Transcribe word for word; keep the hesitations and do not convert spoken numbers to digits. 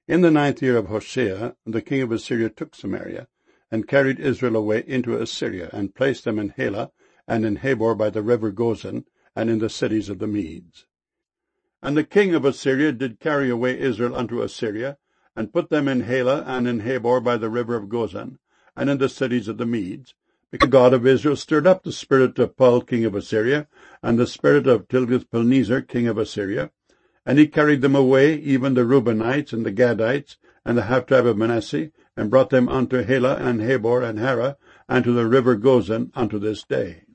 In the ninth year of Hoshea, the king of Assyria took Samaria, and carried Israel away into Assyria, and placed them in Halah, and in Habor by the river Gozan, and in the cities of the Medes. And the king of Assyria did carry away Israel unto Assyria, and put them in Halah, and in Habor by the river of Gozan, and in the cities of the Medes, because the God of Israel stirred up the spirit of Pul king of Assyria, and the spirit of Tilgath-Pilneser king of Assyria, and he carried them away, even the Reubenites, and the Gadites, and the half-tribe of Manasseh, and brought them unto Halah, and Habor, and Harah, and to the river Gozan unto this day.